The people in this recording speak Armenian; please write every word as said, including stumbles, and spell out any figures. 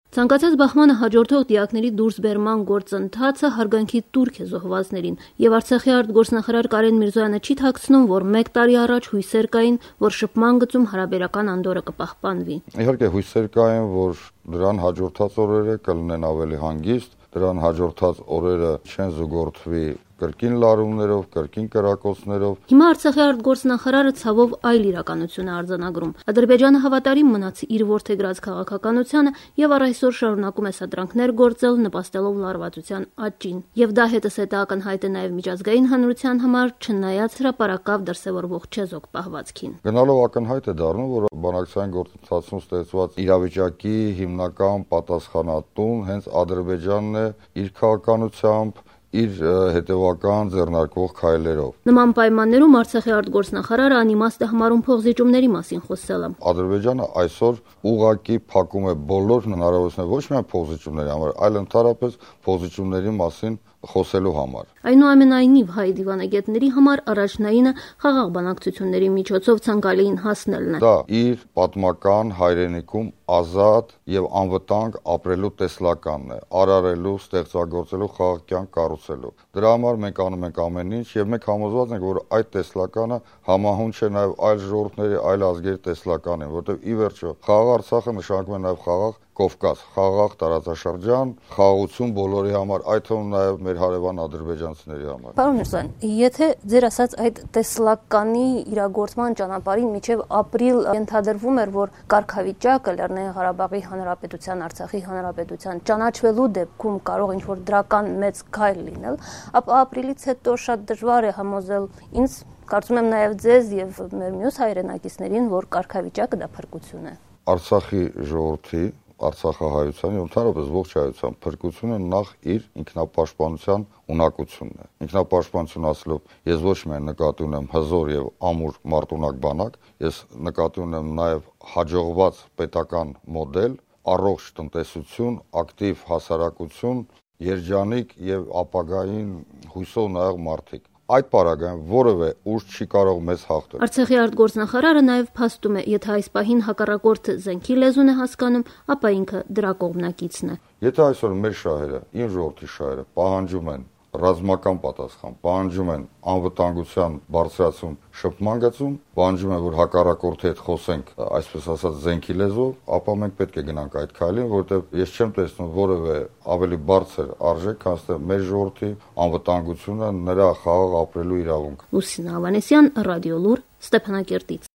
Ցանկացած բախմանը հաջորդող դիակների դուրսբերման գործընթացը հարգանքի տուրք է զոհվածներին, եւ Արցախի արտգործնախարար Կարեն Միրզոյանը չի թաքցնում, որ մեկ տարի առաջ հույսեր կային, որ շփման գծում հարաբերական անդորը կպահպանվի։ Իհարկե հույսեր կային, որ դրան հաջորդած օրերը կլինեն ավելի հանգիստ, դրան հաջորդած օրերը չեն զուգորդվի կրկին լարումներով, կրկին կրակոցներով։ Հիմա Արցախի արտգործնախարարը ցավով այլ իրականություն է արձանագրում։ Ադրբեջանը հավատարիմ մնաց իր որդեգրած քաղաքականությանը եւ առ այսօր շարունակում է սադրանքներ գործել, նպաստելով լարվածության աճին։ Եվ դա հետզհետե ակնհայտ է նաեւ միջազգային հանրության համար, չնայած հրապարակավ դրսևորվող չեզոք պահվածքին։ Գնալով ակնհայտ է դառնում, որ բանակցային գործընթացում ստեղծված իրավիճակի հիմնական պատասխանատուն հենց Ադրբեջանն է իր քաղաքականությամբ, իր հետևական ձեռնարկվող քայլերով։ Նման պայմաններում Արցախի արտգործնախարարը անիմաստ է համարում փոխզիջումների մասին խոսելը։ Ադրբեջանը այսօր ուղղակի փակում է բոլոր հնարավորությունները ոչ միայն փոխզիջումների համար, այլ ընդհանրապես փոխզիջումների մասին խոսելու համար։ Այնուամենայնիվ հայ դիվանագետների համար առաջնայինը խաղաղ բանակցությունների միջոցով ցանկալիին հասնելն է։ Դա իր պատմական հայրենիքում ազատ եւ անվտանգ ապրելու տեսլականն է, արարելու, ստեղծագործելու, խաղաղ կյանք կառուցելու։ Դրա համար մենք անում ենք ամեն ինչ եւ մենք համոզված ենք, որ այդ տեսլականը համահունչ է նաեւ այլ ժողովուրդների, այլ ազգերի տեսլականին, որտեղ ի վերջո խաղաղ Արցախը նշանակում է նաեւ խաղաղ Կովկաս, խաղաղ տարածաշրջան, խաղաղություն բոլորի համար, այդ թվում նաև մեր հարևան ադրբեջանցիների համար։ Պարոն Միրզոյան, եթե ձեր ասած այդ տեսլականի իրագործման ճանապարհին մինչև ապրիլ ենթադրվում էր, որ կարգավիճակը Լեռնային Ղարաբաղի Հանրապետության, Արցախի Հանրապետության ճանաչվելու դեպքում կարող ինչ-որ դրական մեծ քայլ լինել, ապա ապրիլից հետո շատ դժվար է համոզել ինձ, կարծում եմ նաև ձեզ եւ մեր մյուս հայրենակիցներին, որ կարգավիճակը դա փրկություն է։ Արցախի ժողովրդի Արցախահայության եւ ընդհանրապես ողջ հայության փրկությունը նախ իր ինքնապաշտպանության ունակությունն է։ Ինքնապաշտպանություն ասելով ես ոչ միայն նկատի ունեմ հզոր եւ ամուր մարտունակ բանակ, ես նկատի ունեմ նաեւ հաջողված պետական մոդել, առողջ տնտեսություն, ակտիվ հասարակություն, երջանիկ եւ ապագային հույսով նայող մարդիկ։ Այդ պարագայում որևէ ուժ չի կարող մեզ հաղթել։ Արցախի արտգործնախարարը նաև փաստում է, եթե այս պահին հակառակորդը զենքի լեզուն է հասկանում, ապա ինքը դրա կողմնակիցն է։ Եթե այսօր մեր շահերը, իմ ժողովրդի շահերը պահանջում են ռազմական պատասխան, պահանջում են անվտանգության բարձրացում շփման գծում, պահանջում են, որ հակառակորդի հետ խոսենք, այսպես ասած, զենքի լեզվով, ապա մենք պետք է գնանք այդ քայլին, որովհետև ես չեմ տեսնում որևէ ավելի բարձր արժեք, քան թե մեր ժողովրդի անվտանգությունը, նրա խաղաղ ապրելու իրավունքը։ Լուսինե Ավանեսյան, Ռադիոլուր, Ստեփանակերտից։